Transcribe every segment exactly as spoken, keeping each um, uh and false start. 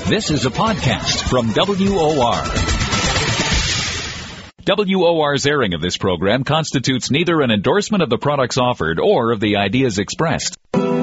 This is a podcast from W O R. W O R's airing of this program constitutes neither an endorsement of the products offered or of the ideas expressed.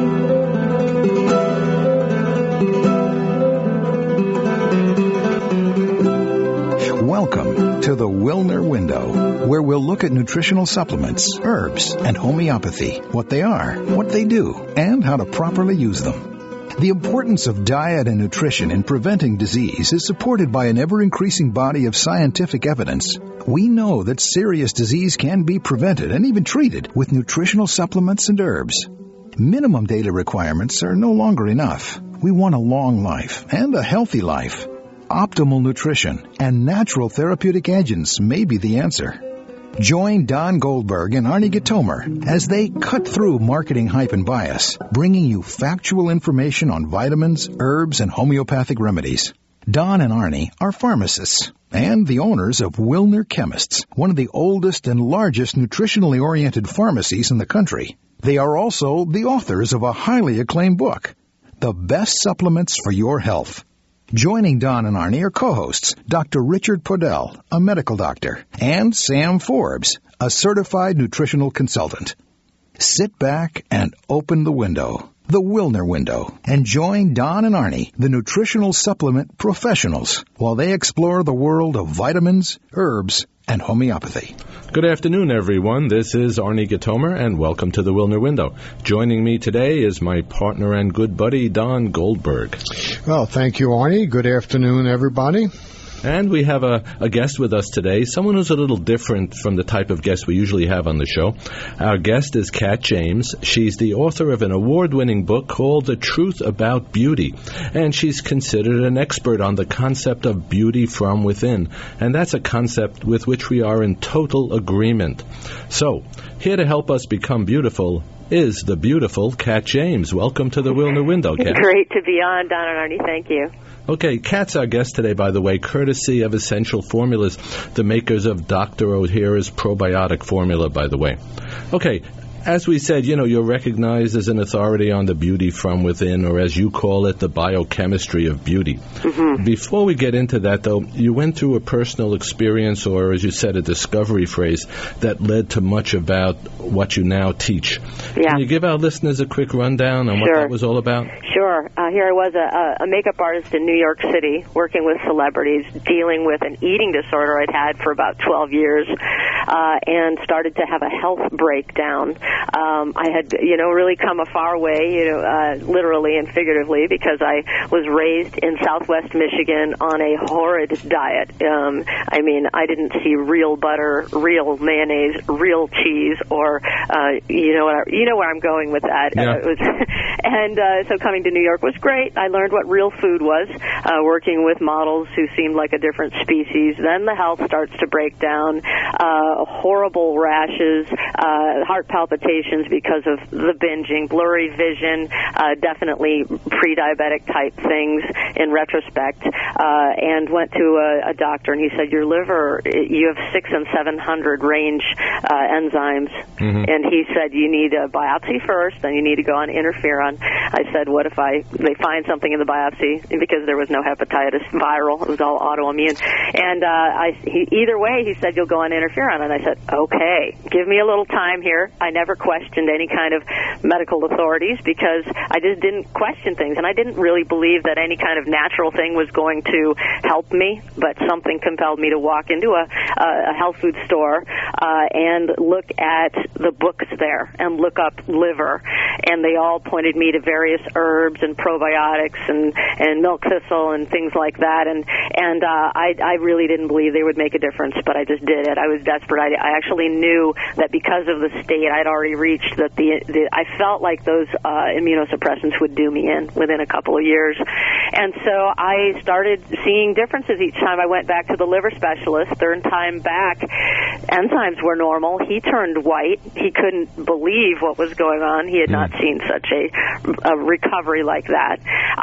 Welcome to the Wilner Window, where we'll look at nutritional supplements, herbs, and homeopathy, what they are, what they do, and how to properly use them. The importance of diet and nutrition in preventing disease is supported by an ever-increasing body of scientific evidence. We know that serious disease can be prevented and even treated with nutritional supplements and herbs. Minimum daily requirements are no longer enough. We want a long life and a healthy life. Optimal nutrition and natural therapeutic agents may be the answer. Join Don Goldberg and Arnie Gitomer as they cut through marketing hype and bias, bringing you factual information on vitamins, herbs, and homeopathic remedies. Don and Arnie are pharmacists and the owners of Wilner Chemists, one of the oldest and largest nutritionally oriented pharmacies in the country. They are also the authors of a highly acclaimed book, The Best Supplements for Your Health. Joining Don and Arnie are co-hosts Doctor Richard Podell, a medical doctor, and Sam Forbes, a certified nutritional consultant. Sit back and open the window, the Wilner Window, and join Don and Arnie, the nutritional supplement professionals, while they explore the world of vitamins, herbs, and homeopathy. Good afternoon, everyone. This is Arnie Gitomer, and welcome to the Wilner Window. Joining me today is my partner and good buddy, Don Goldberg. Well, thank you, Arnie. Good afternoon, everybody. And we have a, a guest with us today, someone who's a little different from the type of guest we usually have on the show. Our guest is Kat James. She's the author of an award-winning book called The Truth About Beauty, and she's considered an expert on the concept of beauty from within, and that's a concept with which we are in total agreement. So, here to help us become beautiful is the beautiful Kat James. Welcome to the Wilner Window, Kat. Great to be on, Don and Arnie. Thank you. Okay, Kat's our guest today, by the way, courtesy of Essential Formulas, the makers of Doctor O'Hara's probiotic formula, by the way. Okay, as we said, you know, you're recognized as an authority on the beauty from within, or as you call it, the biochemistry of beauty. Mm-hmm. Before we get into that, though, you went through a personal experience, or as you said, a discovery phrase, that led to much about what you now teach. Yeah. Can you give our listeners a quick rundown on Sure. what that was all about? Sure. Uh, here I was, a, a makeup artist in New York City, working with celebrities, dealing with an eating disorder I'd had for about twelve years, uh, and started to have a health breakdown. Um, I had, you know, really come a far way, you know, uh, literally and figuratively, because I was raised in Southwest Michigan on a horrid diet. Um, I mean, I didn't see real butter, real mayonnaise, real cheese, or uh, you know, what I, you know where I'm going with that. Yeah. Uh, it was, and uh, so coming to New York was great. I learned what real food was, uh, working with models who seemed like a different species. Then the health starts to break down, uh, horrible rashes, uh, heart palpitations because of the binging, blurry vision, uh, definitely pre-diabetic type things in retrospect, uh, and went to a, a doctor, and he said, your liver, you have six and seven hundred range uh, enzymes, mm-hmm. and he said, you need a biopsy first, then you need to go on interferon. I said, what if I they find something in the biopsy, because there was no hepatitis viral, it was all autoimmune, and uh, I, he, either way, he said, you'll go on interferon, and I said, okay, give me a little time here. I never questioned any kind of medical authorities because I just didn't question things, and I didn't really believe that any kind of natural thing was going to help me, but something compelled me to walk into a, a health food store uh, and look at the books there and look up liver, and they all pointed me to various herbs and probiotics and, and milk thistle and things like that, and, and uh, I, I really didn't believe they would make a difference, but I just did it. I was desperate. I, I actually knew that because of the state I'd already reached, that the, the I felt like those uh, immunosuppressants would do me in within a couple of years. And so I started seeing differences each time I went back to the liver specialist. Third time back, enzymes were normal. He turned white. He couldn't believe what was going on. He had not seen such a, a recovery like that.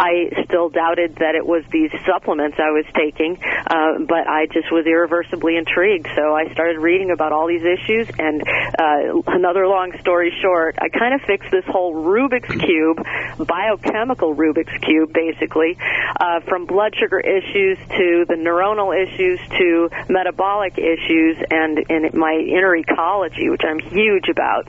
I still doubted that it was these supplements I was taking, uh, but I just was irreversibly intrigued. So I started reading about all these issues, and uh, another long story short, I kind of fixed this whole Rubik's Cube, biochemical Rubik's Cube, basically, uh, from blood sugar issues to the neuronal issues to metabolic issues and, and my inner ecology, which I'm huge about.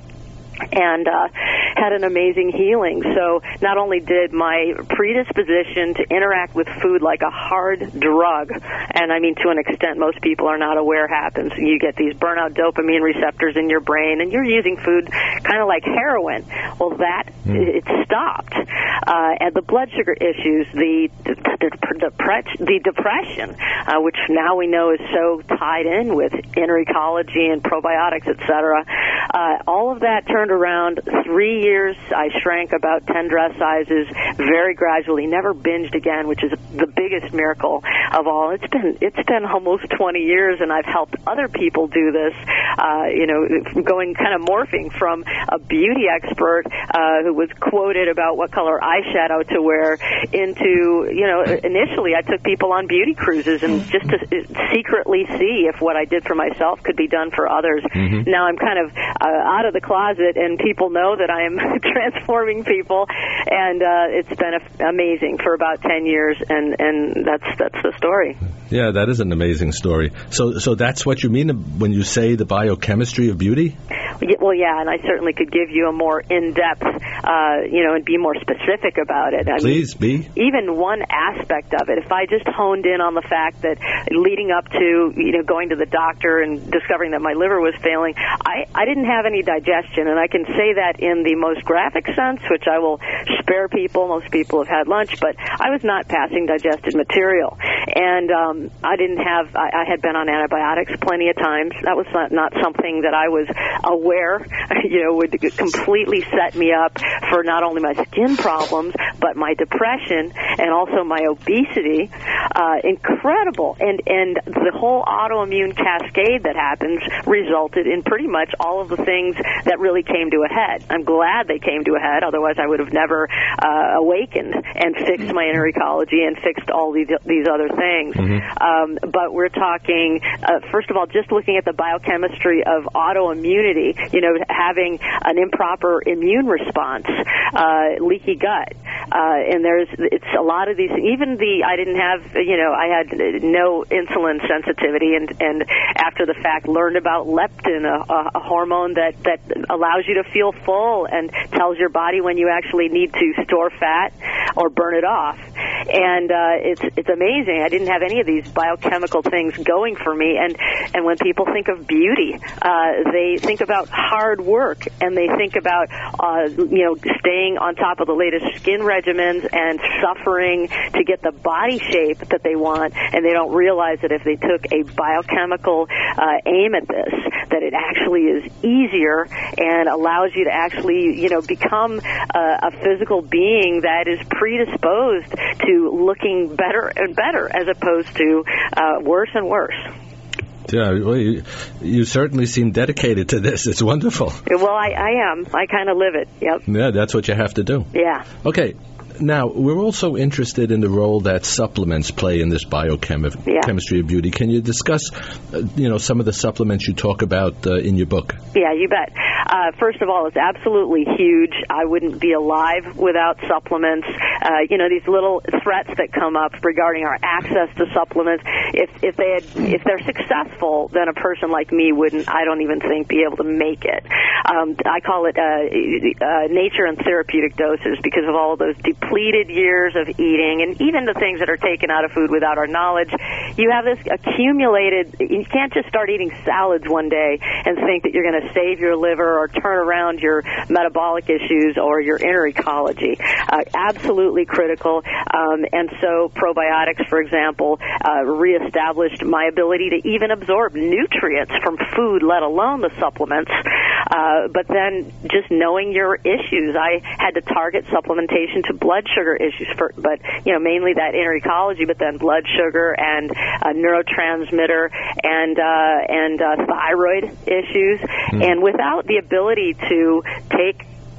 And uh, had an amazing healing. So not only did my predisposition to interact with food like a hard drug, and I mean to an extent most people are not aware happens. You get these burnout dopamine receptors in your brain, and you're using food kind of like heroin. Well, that, mm. it stopped. Uh, and the blood sugar issues, the, the, the, the depression, uh, which now we know is so tied in with inner ecology and probiotics, et cetera, uh, all of that turned around. Three years, I shrank about ten dress sizes very gradually, never binged again, which is the biggest miracle of all. It's been it's been almost twenty years, and I've helped other people do this, uh, you know, going kind of morphing from a beauty expert uh, who was quoted about what color eyeshadow to wear into, you know, initially I took people on beauty cruises and just to secretly see if what I did for myself could be done for others. Mm-hmm. Now I'm kind of uh, out of the closet, and people know that I am transforming people, and uh, it's been a- amazing for about ten years, and, and that's that's the story. Yeah, that is an amazing story. So so that's what you mean when you say the biochemistry of beauty? Well, yeah, and I certainly could give you a more in-depth, uh, you know, and be more specific about it. I Please, mean, be. Even one aspect of it, if I just honed in on the fact that leading up to, you know, going to the doctor and discovering that my liver was failing, I, I didn't have any digestion, and I can say that in the most graphic sense, which I will spare people. Most people have had lunch, but I was not passing digested material. And um, I didn't have, I, I had been on antibiotics plenty of times. That was not, not something that I was aware, you know, would completely set me up for not only my skin problems, but my depression and also my obesity. Uh, incredible. And, and the whole autoimmune cascade that happens resulted in pretty much all of the things that really came to a head. I'm glad they came to a head, otherwise I would have never uh, awakened and fixed my inner ecology and fixed all these, these other things. Mm-hmm. Um, but we're talking, uh, first of all, just looking at the biochemistry of autoimmunity, you know, having an improper immune response, uh, leaky gut. Uh, and there's, it's a lot of these, even the, I didn't have, you know, I had no insulin sensitivity, and, and after the fact learned about leptin, a, a hormone that, that allows you to feel full and tells your body when you actually need to store fat or burn it off. And uh, it's it's amazing. I didn't have any of these biochemical things going for me. And, and when people think of beauty, uh, they think about hard work, and they think about, uh, you know, staying on top of the latest skin regimens and suffering to get the body shape that they want. And they don't realize that if they took a biochemical uh, aim at this, that it actually is easier and allows you to actually, you know, become a, a physical being that is predisposed to looking better and better as opposed to uh, worse and worse. Yeah, well, you, you certainly seem dedicated to this. It's wonderful. Well, I, I am. I kind of live it. Yep. Yeah, that's what you have to do. Yeah. Okay. Now, we're also interested in the role that supplements play in this biochemistry yeah. of beauty. Can you discuss, uh, you know, some of the supplements you talk about uh, in your book? Yeah, you bet. Uh, first of all, it's absolutely huge. I wouldn't be alive without supplements. Uh, you know, these little threats that come up regarding our access to supplements. If if they had, if they're successful, then a person like me wouldn't, I don't even think, be able to make it. Um, I call it uh, uh, nature and therapeutic doses because of all of those depleted years of eating, and even the things that are taken out of food without our knowledge. You have this accumulated, you can't just start eating salads one day and think that you're going to save your liver or turn around your metabolic issues or your inner ecology. Uh, absolutely critical. Um, and so probiotics, for example, uh, reestablished my ability to even absorb nutrients from food, let alone the supplements. Uh, but then just knowing your issues, I had to target supplementation to blood sugar issues, for, but you know, mainly that inner ecology, but then blood sugar and uh, neurotransmitter and uh, and uh, thyroid issues. Mm. And without the ability to take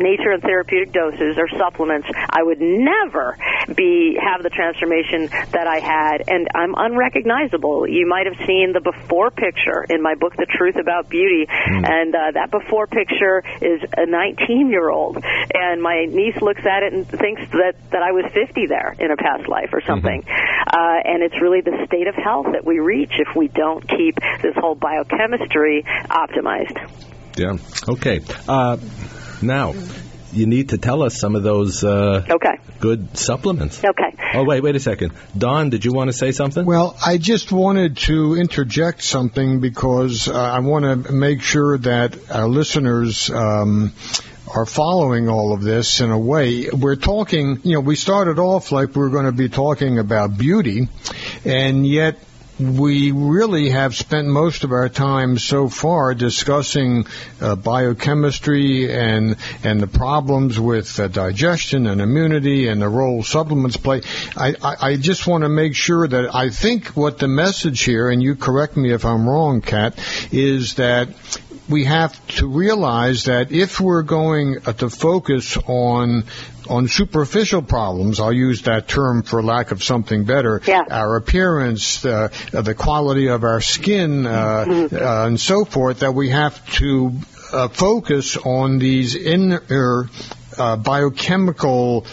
nature and therapeutic doses or supplements, I would never be have the transformation that I had, and I'm unrecognizable. You might have seen the before picture in my book, The Truth About Beauty, mm. and uh, that before picture is a nineteen-year-old, and my niece looks at it and thinks that, that I was fifty there in a past life or something. Mm-hmm. Uh, and it's really the state of health that we reach if we don't keep this whole biochemistry optimized. Yeah. Okay. Uh, now, you need to tell us some of those uh, okay. good supplements. Okay. Oh, wait, wait a second. Don, did you want to say something? Well, I just wanted to interject something because uh, I want to make sure that our listeners um, are following all of this in a way. We're talking, you know, we started off like we we're going to be talking about beauty, and yet we really have spent most of our time so far discussing uh, biochemistry and and the problems with uh, digestion and immunity and the role supplements play. I, I, I just want to make sure that I think what the message here, and you correct me if I'm wrong, Kat, is that we have to realize that if we're going uh, to focus on on superficial problems, I'll use that term for lack of something better, yeah. our appearance, uh, the quality of our skin, uh, mm-hmm. uh, and so forth, that we have to uh, focus on these inner uh, biochemical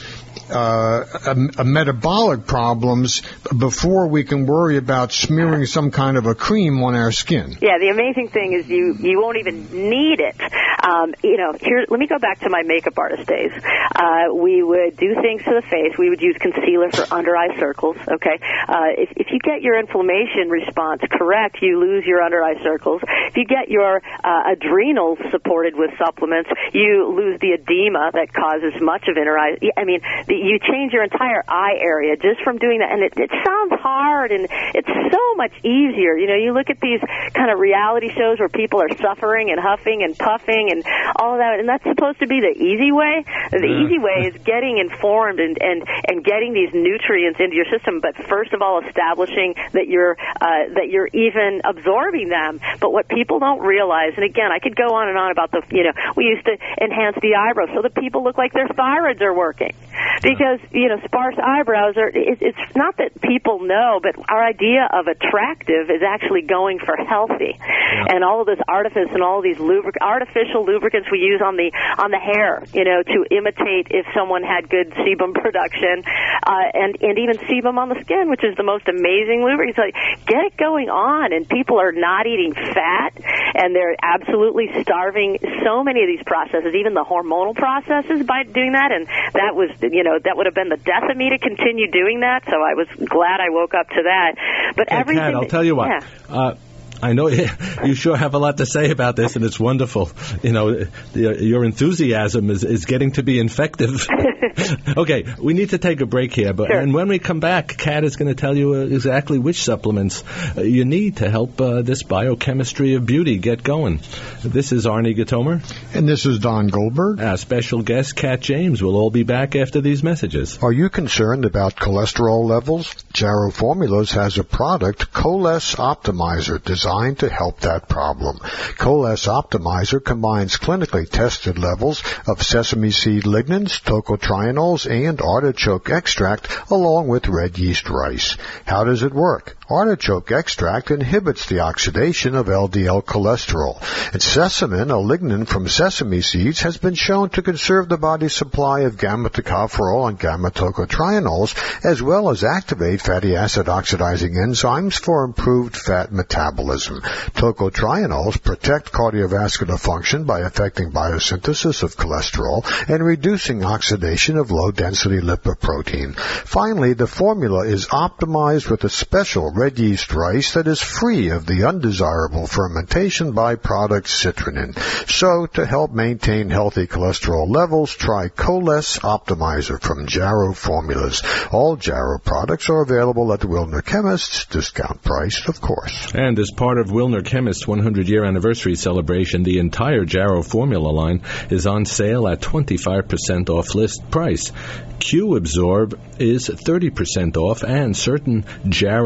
Uh, a, a metabolic problems before we can worry about smearing some kind of a cream on our skin. Yeah, the amazing thing is you, you won't even need it. Um, you know, here, let me go back to my makeup artist days. Uh, we would do things to the face. We would use concealer for under-eye circles, okay? Uh, if, if you get your inflammation response correct, you lose your under-eye circles. If you get your uh, adrenals supported with supplements, you lose the edema that causes much of inner eye. I mean, the you change your entire eye area just from doing that. And it, it sounds hard, and it's so much easier. You know, you look at these kind of reality shows where people are suffering and huffing and puffing and all of that, and that's supposed to be the easy way. The yeah. easy way is getting informed and, and, and getting these nutrients into your system, but first of all, establishing that you're, uh, that you're even absorbing them. But what people don't realize, and again, I could go on and on about the, you know, we used to enhance the eyebrows so that people look like their thyroids are working. Because, you know, sparse eyebrows are, it, it's not that people know, but our idea of attractive is actually going for healthy. Yeah. And all of this artifice and all of these lubric- artificial lubricants we use on the on the hair, you know, to imitate if someone had good sebum production, uh, and, and even sebum on the skin, which is the most amazing lubricant. So get it going on, and people are not eating fat, and they're absolutely starving so many of these processes, even the hormonal processes, by doing that, and that was, you know, that would have been the death of me to continue doing that, so I was glad I woke up to that. But hey, everything... Kat, I'll tell you what. Yeah. Uh, I know you sure have a lot to say about this, and it's wonderful. You know, your enthusiasm is, is getting to be infective. Okay, we need to take a break here, but sure. and when we come back, Kat is going to tell you exactly which supplements you need to help uh, this biochemistry of beauty get going. This is Arnie Gatomer. And this is Don Goldberg. Our special guest, Kat James. We'll all be back after these messages. Are you concerned about cholesterol levels? Jarrow Formulas has a product, Coles Optimizer, designed to help that problem. Coles Optimizer combines clinically tested levels of sesame seed lignans, tocotrienols, and artichoke extract along with red yeast rice. How does it work? Artichoke extract inhibits the oxidation of L D L cholesterol. And sesamin, a lignan from sesame seeds, has been shown to conserve the body's supply of gamma-tocopherol and gamma-tocotrienols, as well as activate fatty acid oxidizing enzymes for improved fat metabolism. Tocotrienols protect cardiovascular function by affecting biosynthesis of cholesterol and reducing oxidation of low-density lipoprotein. Finally, the formula is optimized with a special red yeast rice that is free of the undesirable fermentation byproduct citrulline. So, to help maintain healthy cholesterol levels, try Coles Optimizer from Jarrow Formulas. All Jarrow products are available at the Wilner Chemists, discount price, of course. And as part of Wilner Chemists' one hundred year anniversary celebration, the entire Jarrow Formula line is on sale at twenty-five percent off list price. Q-Absorb is thirty percent off, and certain Jarrow five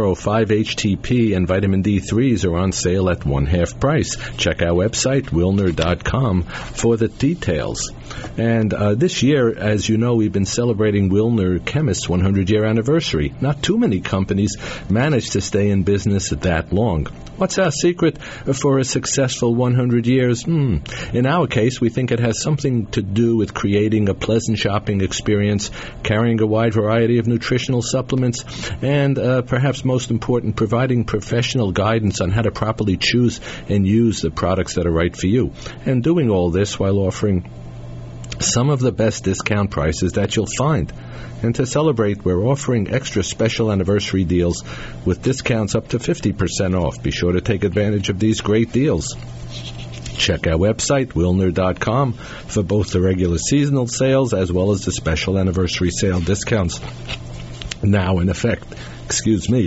five H T P and vitamin D threes are on sale at one-half price. Check our website, Wilner dot com, for the details. And uh, this year, as you know, we've been celebrating Wilner Chemist's one hundred year anniversary. Not too many companies manage to stay in business that long. What's our secret for a successful one hundred years? Hmm. In our case, we think it has something to do with creating a pleasant shopping experience, carrying a wide variety of nutritional supplements, and uh, perhaps most important, providing professional guidance on how to properly choose and use the products that are right for you. And doing all this while offering some of the best discount prices that you'll find. And to celebrate, we're offering extra special anniversary deals with discounts up to fifty percent off. Be sure to take advantage of these great deals. Check our website, Wilner dot com, for both the regular seasonal sales as well as the special anniversary sale discounts now in effect. Excuse me.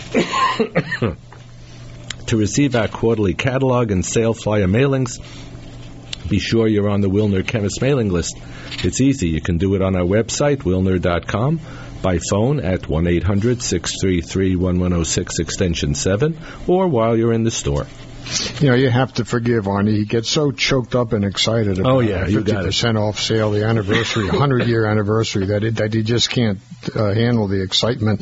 To receive our quarterly catalog and sale flyer mailings, be sure you're on the Wilner Chemist mailing list. It's easy. You can do it on our website, Wilner dot com, by phone at one eight hundred, six three three, one one zero six, extension seven, or while you're in the store. You know, you have to forgive Arnie. He gets so choked up and excited about oh, yeah, the fifty percent off sale, the anniversary, one hundred year anniversary, that it, that he just can't uh, handle the excitement.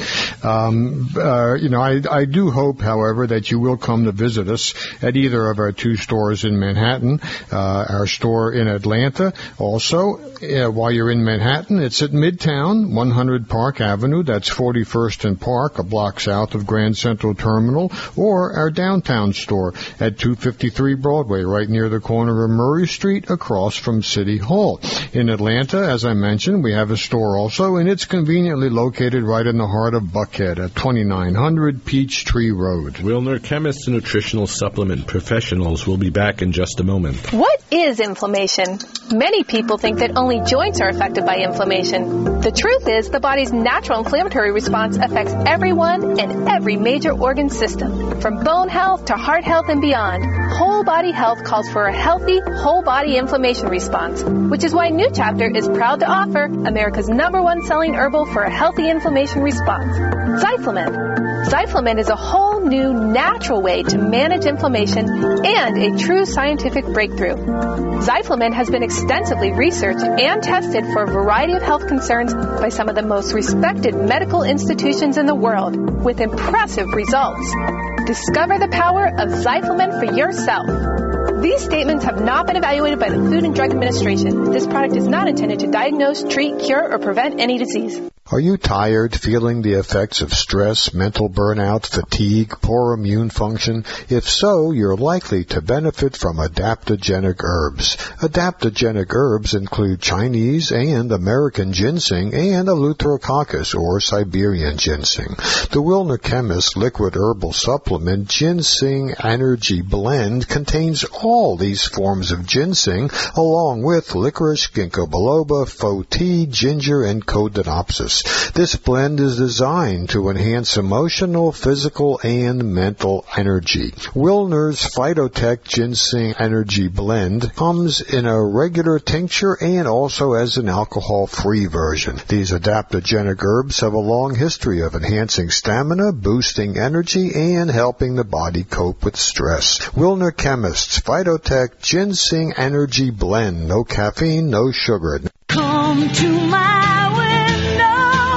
Um, uh, you know, I, I do hope, however, that you will come to visit us at either of our two stores in Manhattan, uh, our store in Atlanta. Also, uh, while you're in Manhattan, it's at Midtown, one hundred Park Avenue. That's forty-first and Park, a block south of Grand Central Terminal, or our downtown store at two fifty-three Broadway, right near the corner of Murray Street, across from City Hall. In Atlanta, as I mentioned, we have a store also, and it's conveniently located right in the heart of Buckhead at twenty-nine hundred Peachtree Road. Wilner Chemist Nutritional Supplement Professionals will be back in just a moment. What is inflammation? Many people think that only joints are affected by inflammation. The truth is, the body's natural inflammatory response affects everyone and every major organ system, from bone health to heart health and beyond. Whole body health calls for a healthy, whole body inflammation response, which is why New Chapter is proud to offer America's number one selling herbal for a healthy inflammation response, Zyflamen. Zyflamen is a whole new natural way to manage inflammation and a true scientific breakthrough. Zyflamen has been extensively researched and tested for a variety of health concerns by some of the most respected medical institutions in the world, with impressive results. Discover the power of Zyflamen for yourself. These statements have not been evaluated by the Food and Drug Administration. This product is not intended to diagnose, treat, cure, or prevent any disease. Are you tired, feeling the effects of stress, mental burnout, fatigue, poor immune function? If so, you're likely to benefit from adaptogenic herbs. Adaptogenic herbs include Chinese and American ginseng and Eleutherococcus or Siberian ginseng. The Wilner Chemist liquid herbal supplement Ginseng Energy Blend contains all these forms of ginseng along with licorice, ginkgo biloba, faux tea, ginger, and codonopsis. This blend is designed to enhance emotional, physical, and mental energy. Wilner's Phytotech Ginseng Energy Blend comes in a regular tincture and also as an alcohol-free version. These adaptogenic herbs have a long history of enhancing stamina, boosting energy, and helping the body cope with stress. Wilner Chemist's Phytotech Ginseng Energy Blend. No caffeine, no sugar. Come to my window.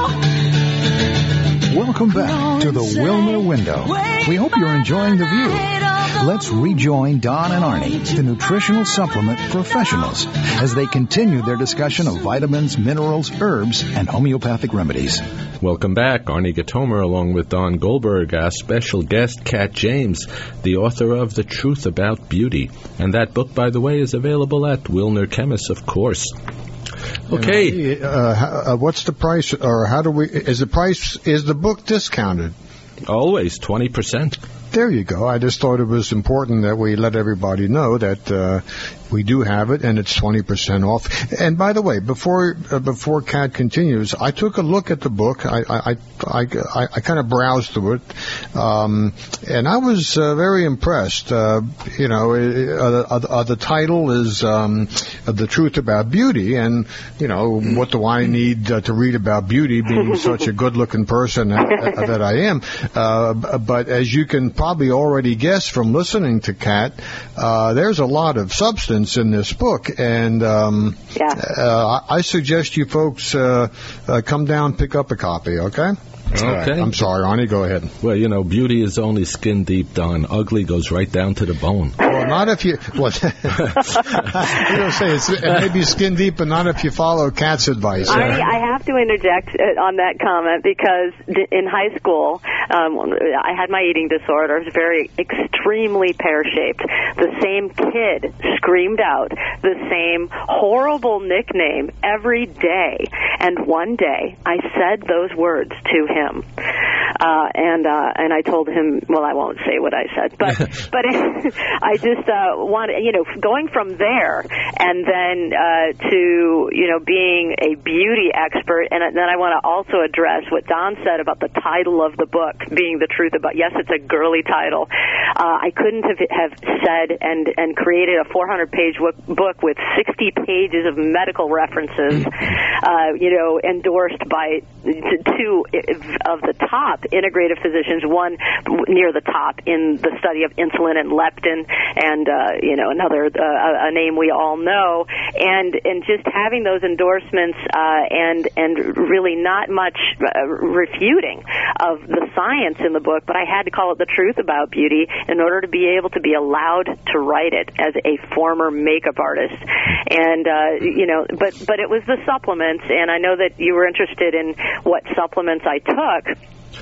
Welcome back to the Wilner Window. We hope you're enjoying the view. Let's rejoin Don and Arnie, the nutritional supplement professionals, as they continue their discussion of vitamins, minerals, herbs, and homeopathic remedies. Welcome back. Arnie Gatomer along with Don Goldberg, our special guest, Kat James, the author of The Truth About Beauty. And that book, by the way, is available at Wilner Chemist, of course. Okay. Uh, uh, what's the price, or how do we, is the price, is the book discounted? Always, twenty percent. There you go. I just thought it was important that we let everybody know that uh, we do have it, and it's twenty percent off. And by the way, before uh, before Kat continues, I took a look at the book. I I I, I, I kind of browsed through it, um, and I was uh, very impressed. Uh, you know, uh, uh, uh, the title is um, The Truth About Beauty, and you know, what do I need uh, to read about beauty, being such a good-looking person that, that I am? Uh, but as you can probably already guess from listening to Kat, uh, there's a lot of substance in this book, and um, yeah. uh, I suggest you folks uh, uh, come down, pick up a copy, okay? Okay. Right. I'm sorry, Arnie, go ahead. Well, you know, beauty is only skin deep, Don. Ugly goes right down to the bone. Well, not if you... Well, I'm going to say, it's, it may be skin deep, but not if you follow Kat's advice. Arnie, I have to interject on that comment because in high school, um, I had my eating disorder. It was very extremely pear-shaped. The same kid screamed out the same horrible nickname every day. And one day, I said those words to him. Him. Uh, and uh, and I told him, well, I won't say what I said, but but I just uh, wanted, you know, going from there and then uh, to, you know, being a beauty expert, and then I want to also address what Don said about the title of the book being The Truth About, yes, it's a girly title. Uh, I couldn't have, have said and, and created a four hundred page book with sixty pages of medical references, uh, you know, endorsed by two of the top integrative physicians, one near the top in the study of insulin and leptin, and uh, you know, another uh, a name we all know, and and just having those endorsements uh, and and really not much uh, refuting of the science in the book, but I had to call it The Truth About Beauty in order to be able to be allowed to write it as a former makeup artist, and uh, you know, but but it was the supplements, and I know that you were interested in what supplements I took.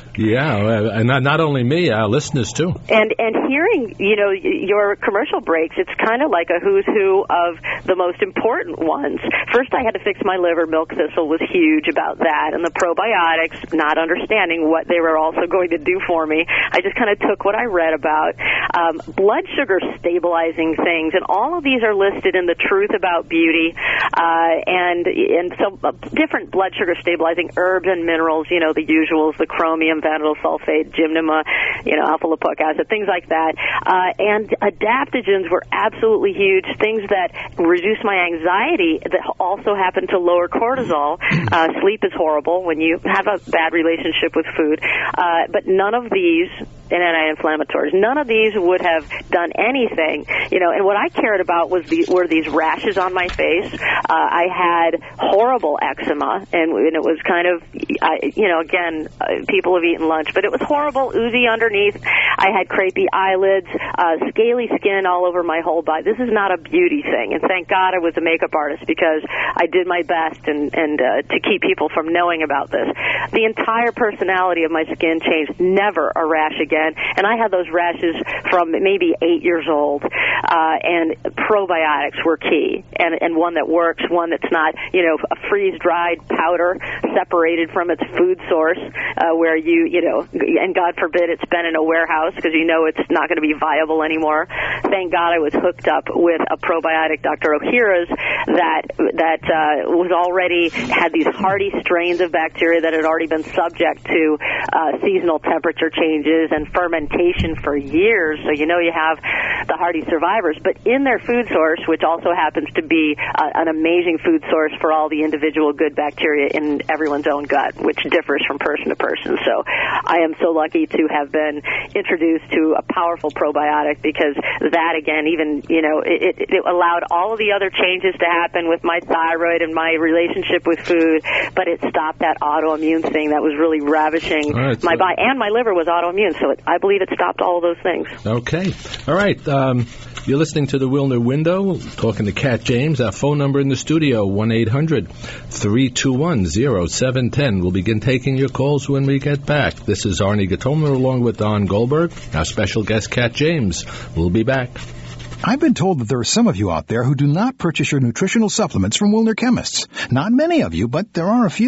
Yeah, and not, not only me, our listeners too. And and hearing, you know, your commercial breaks, it's kind of like a who's who of the most important ones. First, I had to fix my liver. Milk thistle was huge about that, and the probiotics, not understanding what they were also going to do for me. I just kind of took what I read about. Um, blood sugar stabilizing things, and all of these are listed in The Truth About Beauty, uh, and and so uh, different blood sugar stabilizing herbs and minerals, you know, the usuals, the chromium, vanadyl sulfate, gymnema, you know, alpha-lipoic acid, things like that. Uh, and adaptogens were absolutely huge, things that reduce my anxiety that also happen to lower cortisol. Uh, sleep is horrible when you have a bad relationship with food. Uh, but none of these, and anti-inflammatories, none of these would have done anything, you know, and what I cared about was the, were these rashes on my face. Uh, I had horrible eczema, and, and it was kind of, I, you know, again, uh, people have eaten lunch, but it was horrible, oozy underneath. I had crepey eyelids, uh, scaly skin all over my whole body. This is not a beauty thing, and thank God I was a makeup artist because I did my best and, and uh, to keep people from knowing about this. The entire personality of my skin changed, never a rash again. And I had those rashes from maybe eight years old, uh, and probiotics were key, and, and one that works, one that's not, you know, a freeze-dried powder separated from its food source, uh, where you, you know, and God forbid it's been in a warehouse because you know it's not going to be viable anymore. Thank God I was hooked up with a probiotic, Doctor Ohhira's, that that uh, was already, had these hardy strains of bacteria that had already been subject to uh, seasonal temperature changes and fermentation for years, so you know you have the hardy survivors. But in their food source, which also happens to be uh, an amazing food source for all the individual good bacteria in everyone's own gut, which differs from person to person. So I am so lucky to have been introduced to a powerful probiotic because that, again, even, you know, it, it, it allowed all of the other changes to happen with my thyroid and my relationship with food, but it stopped that autoimmune thing that was really ravishing right, my so body. And my liver was autoimmune, so it, I believe it stopped all of those things. Okay. All right. Um, you're listening to The Wilner Window, talking to Kat James. Our phone number in the studio, one eight hundred three two one oh seven one oh. We'll begin taking your calls when we get back. This is Arnie Gatomer along with Don Goldberg. Our special guest, Kat James. We'll be back. I've been told that there are some of you out there who do not purchase your nutritional supplements from Wilner Chemists. Not many of you, but there are a few.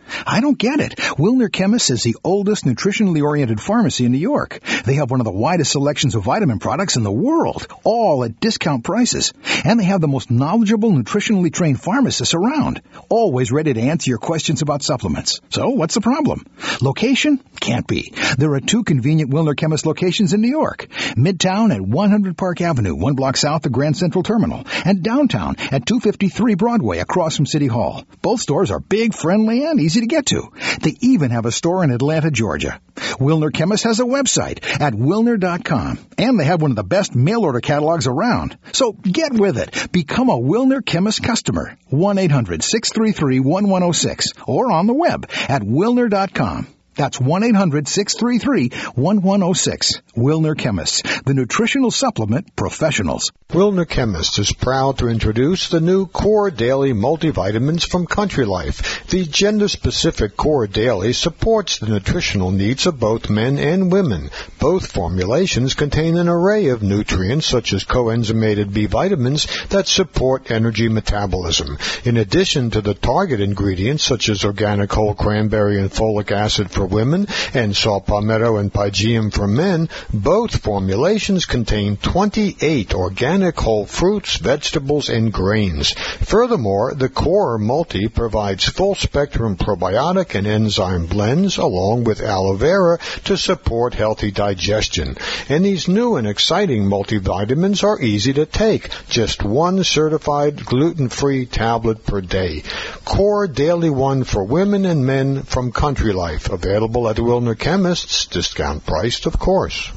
I don't get it. Wilner Chemist is the oldest nutritionally oriented pharmacy in New York. They have one of the widest selections of vitamin products in the world, all at discount prices. And they have the most knowledgeable, nutritionally trained pharmacists around, always ready to answer your questions about supplements. So what's the problem? Location? Can't be. There are two convenient Wilner Chemist locations in New York. Midtown at one hundred Park Avenue, one block south of Grand Central Terminal, and downtown at two fifty-three Broadway across from City Hall. Both stores are big, friendly, and easy to get to. They even have a store in Atlanta, Georgia. Wilner Chemist has a website at wilner dot com, and they have one of the best mail-order catalogs around. So get with it. Become a Wilner Chemist customer. one eight hundred six three three one one zero six or on the web at wilner dot com. That's one eight hundred six three three one one zero six. Wilner Chemists, the nutritional supplement professionals. Wilner Chemist is proud to introduce the new Core Daily multivitamins from Country Life. The gender-specific Core Daily supports the nutritional needs of both men and women. Both formulations contain an array of nutrients such as coenzymated B vitamins that support energy metabolism. In addition to the target ingredients such as organic whole cranberry and folic acid for women and saw palmetto and pygeum for men, both formulations contain twenty-eight organic whole fruits, vegetables, and grains. Furthermore, the Core Multi provides full-spectrum probiotic and enzyme blends along with aloe vera to support healthy digestion. And these new and exciting multivitamins are easy to take, just one certified gluten-free tablet per day. Core Daily One for women and men from Country Life, available at Wilner Chemists, discount priced, of course.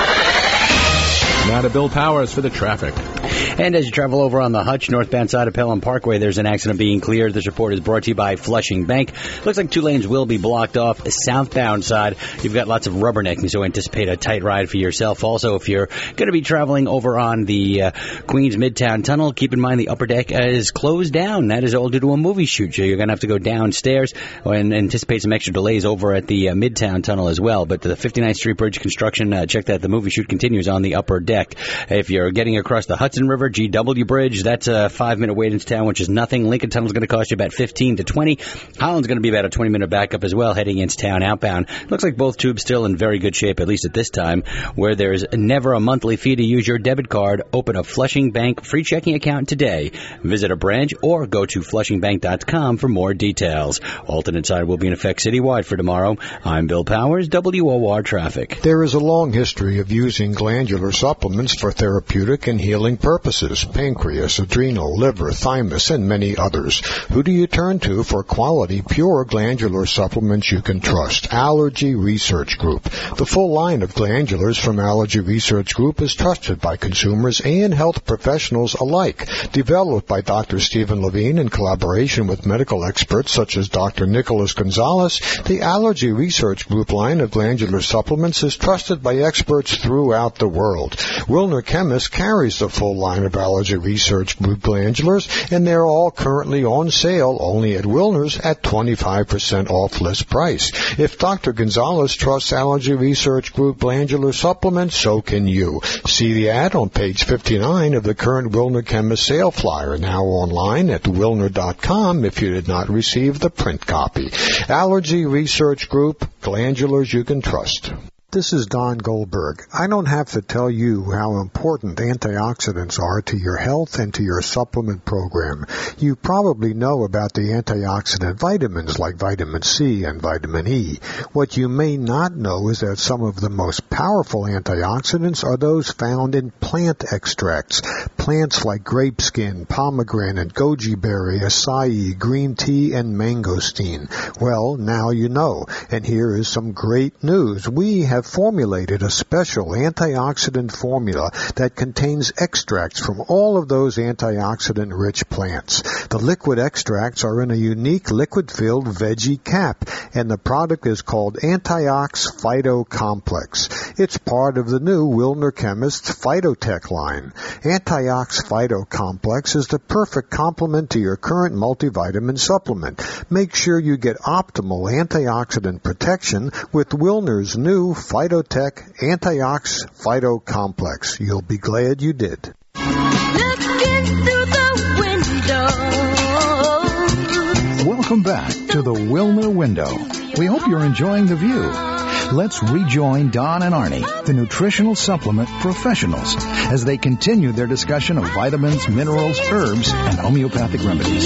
Now to Bill Powers for the traffic. And as you travel over on the Hutch northbound side of Pelham Parkway, there's an accident being cleared. This report is brought to you by Flushing Bank. Looks like two lanes will be blocked off. The southbound side, you've got lots of rubbernecking, so anticipate a tight ride for yourself. Also, if you're going to be traveling over on the uh, Queens Midtown Tunnel, keep in mind the upper deck is closed down. That is all due to a movie shoot, so you're going to have to go downstairs and anticipate some extra delays over at the uh, Midtown Tunnel as well. But the fifty-ninth Street Bridge construction, uh, check that. The movie shoot continues on the upper deck. If you're getting across the Hudson River, G W Bridge, that's a five-minute wait into town, which is nothing. Lincoln Tunnel is going to cost you about fifteen to twenty. Holland's going to be about a twenty-minute backup as well, heading into town outbound. Looks like both tubes still in very good shape, at least at this time, where there's never a monthly fee to use your debit card. Open a Flushing Bank free checking account today. Visit a branch or go to flushing bank dot com for more details. Alternate side will be in effect citywide for tomorrow. I'm Bill Powers, W O R Traffic. There is a long history of using glandular supplements for therapeutic and healing purposes. Pancreas, adrenal, liver, thymus, and many others. Who do you turn to for quality, pure glandular supplements you can trust? Allergy Research Group. The full line of glandulars from Allergy Research Group is trusted by consumers and health professionals alike. Developed by Doctor Stephen Levine in collaboration with medical experts such as Doctor Nicholas Gonzalez, the Allergy Research Group line of glandular supplements is trusted by experts throughout the world. Wilner Chemist carries the full line of Allergy Research Group glandulars, and they're all currently on sale only at Wilner's at twenty-five percent off list price. If Doctor Gonzalez trusts Allergy Research Group glandular supplements, so can you. See the ad on page fifty-nine of the current Wilner Chemist sale flyer, now online at wilner dot com if you did not receive the print copy. Allergy Research Group, glandulars you can trust. This is Don Goldberg. I don't have to tell you how important antioxidants are to your health and to your supplement program. You probably know about the antioxidant vitamins like vitamin C and vitamin E. What you may not know is that some of the most powerful antioxidants are those found in plant extracts. Plants like grape skin, pomegranate, goji berry, acai, green tea, and mangosteen. Well, now you know. And here is some great news. We have formulated a special antioxidant formula that contains extracts from all of those antioxidant-rich plants. The liquid extracts are in a unique liquid-filled veggie cap, and the product is called Antiox Phyto Complex. It's part of the new Wilner Chemist's Phytotech line. Antiox Phyto Complex is the perfect complement to your current multivitamin supplement. Make sure you get optimal antioxidant protection with Wilner's new Phytotech Antiox Phyto Complex. You'll be glad you did. Looking through the window. Welcome back to to the Wilner Window. We hope you're enjoying the view. Let's rejoin Don and Arnie, the nutritional supplement professionals, as they continue their discussion of vitamins, minerals, herbs, and homeopathic remedies.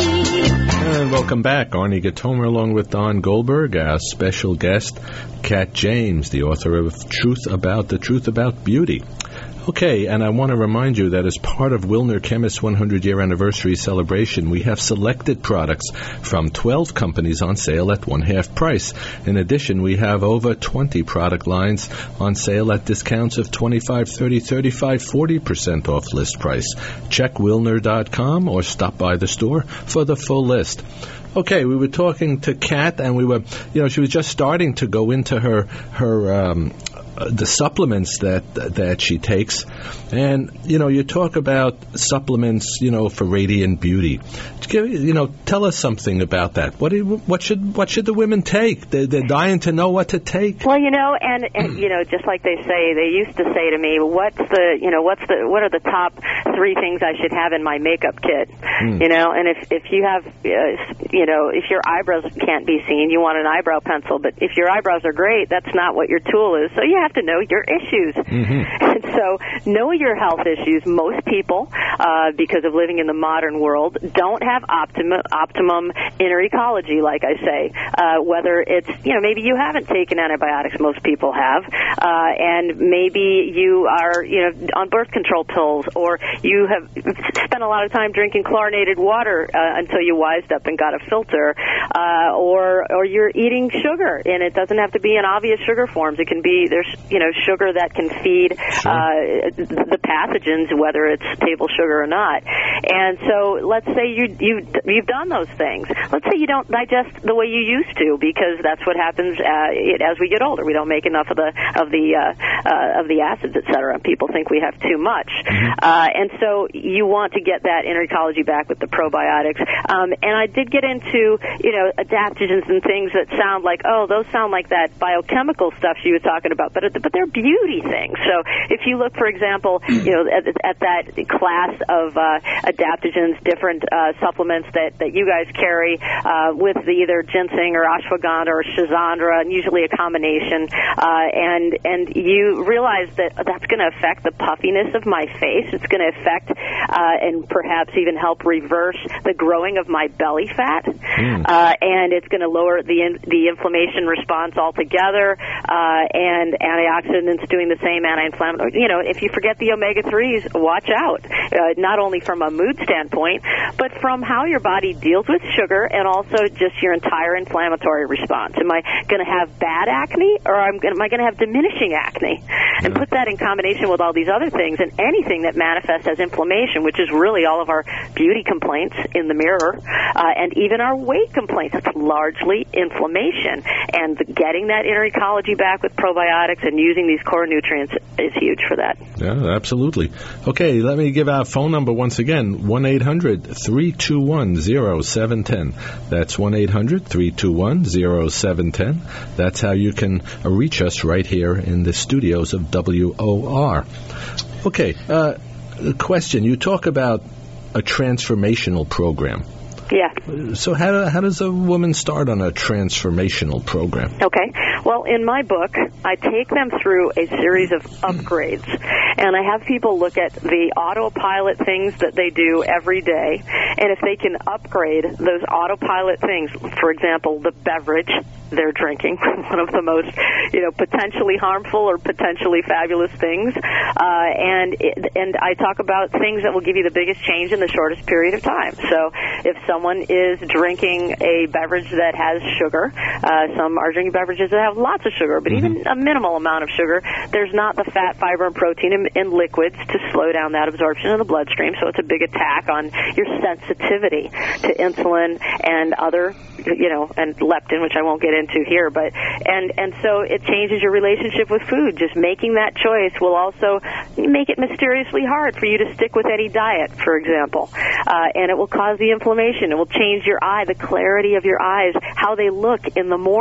And welcome back. Arnie Gatomer along with Don Goldberg, our special guest, Kat James, the author of Truth About the Truth About Beauty. Okay, and I want to remind you that as part of Wilner Chemist's one hundred year anniversary celebration, we have selected products from twelve companies on sale at one-half price. In addition, we have over twenty product lines on sale at discounts of twenty-five, thirty, thirty-five, forty percent off list price. Check Wilner dot com or stop by the store for the full list. Okay, we were talking to Kat, and we were, you know, she was just starting to go into her her um, uh, the supplements that that she takes, and you know, you talk about supplements, you know, for radiant beauty. You know, tell us something about that. What do you, what should what should the women take? They're, they're dying to know what to take. Well, you know, and, and you know, just like they say, they used to say to me, "What's the, you know, what's the, what are the top three things I should have in my makeup kit?" Mm. You know, and if if you have, uh, you know, if your eyebrows can't be seen, you want an eyebrow pencil. But if your eyebrows are great, that's not what your tool is. So you have to know your issues. Mm-hmm. And so know your health issues. Most people, uh, because of living in the modern world, don't have optimum optimum inner ecology, like I say. Uh, whether it's, you know, maybe you haven't taken antibiotics, most people have, uh, and maybe you are, you know, on birth control pills, or you have spent a lot of time drinking chlorinated water uh, until you wised up and got a filter, uh, or or you're eating sugar, and it doesn't have to be in obvious sugar forms. It can be, there's, you know, sugar that can feed sure. uh, the pathogens, whether it's table sugar or not. And so let's say you you you've done those things. Let's say you don't digest the way you used to, because that's what happens uh, as we get older. We don't make enough of the of the uh, uh, of the acids, et cetera. People think we have too much, mm-hmm. uh, and so you want to get that inner ecology back with the probiotics. Um, and I did get into, you know, adaptogens and things that sound like, oh, those sound like that biochemical stuff she was talking about, but but they're beauty things. So if you look, for example, you know, at, at that class of uh, adaptogens, different uh, supplements that, that you guys carry uh, with the either ginseng or ashwagandha or schizandra, and usually a combination, uh, and and you realize that that's going to affect the puffiness of my face. It's going to affect uh, and perhaps even help reverse the growing of my belly fat, mm. uh, and it's going to lower the in, the inflammation response altogether, uh, and antioxidants doing the same, anti-inflammatory. You know, if you forget the omega threes, watch out, uh, not only from a mood standpoint, but from how your body deals with sugar, and also just your entire inflammatory response. Am I going to have bad acne, or am I going to have diminishing acne? And put that in combination with all these other things, and anything that manifests as inflammation, which is really all of our beauty complaints in the mirror, uh, and even our weight complaints. It's largely inflammation. And getting that inner ecology back with probiotics and using these core nutrients is huge for that. Yeah, absolutely. Okay, let me give our phone number once again, one eight hundred, three two one, zero seven one zero. That's one eight hundred, three two one, zero seven one zero. That's how you can reach us right here in the studios of W O R. Okay, uh, question. You talk about a transformational program. Yeah. So how how does a woman start on a transformational program? Okay. Well, in my book, I take them through a series of upgrades, and I have people look at the autopilot things that they do every day, and if they can upgrade those autopilot things, for example, the beverage they're drinking, one of the most, you know, potentially harmful or potentially fabulous things, uh, and it, and I talk about things that will give you the biggest change in the shortest period of time. So if someone is drinking a beverage that has sugar, uh, some are drinking beverages that have lots of sugar, but mm-hmm. even a minimal amount of sugar, there's not the fat, fiber, and protein in, in liquids to slow down that absorption in the bloodstream, so it's a big attack on your sensitivity to insulin and other, you know, and leptin, which I won't get into here, but and and so it changes your relationship with food. Just making that choice will also make it mysteriously hard for you to stick with any diet, for example, uh, and it will cause the inflammation. It will change your eye, the clarity of your eyes, how they look in the morning.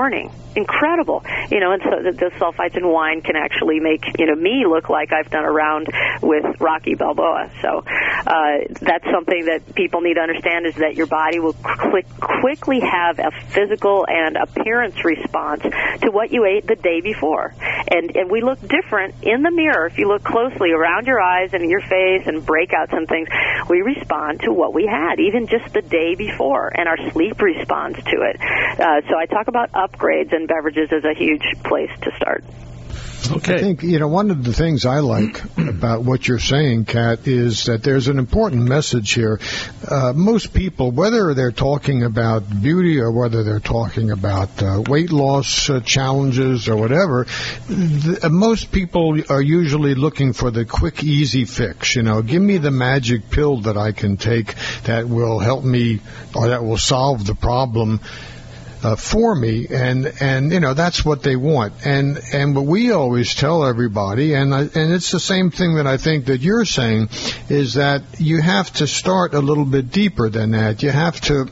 incredible. You know, and so the, the sulfites in wine can actually make, you know, me look like I've done a round with Rocky Balboa. So uh, that's something that people need to understand, is that your body will quick, quickly have a physical and appearance response to what you ate the day before. And, and we look different in the mirror. If you look closely around your eyes and your face and break out some things, we respond to what we had, even just the day before, and our sleep responds to it. Uh, so I talk about upgrades, and beverages is a huge place to start. Okay. I think, you know, one of the things I like about what you're saying, Kat, is that there's an important message here. Uh, most people, whether they're talking about beauty or whether they're talking about uh, weight loss uh, challenges or whatever, th- most people are usually looking for the quick, easy fix. You know, give me the magic pill that I can take that will help me, or that will solve the problem Uh, for me, and and you know, that's what they want, and and what we always tell everybody, and I, and it's the same thing that I think that you're saying, is that you have to start a little bit deeper than that. You have to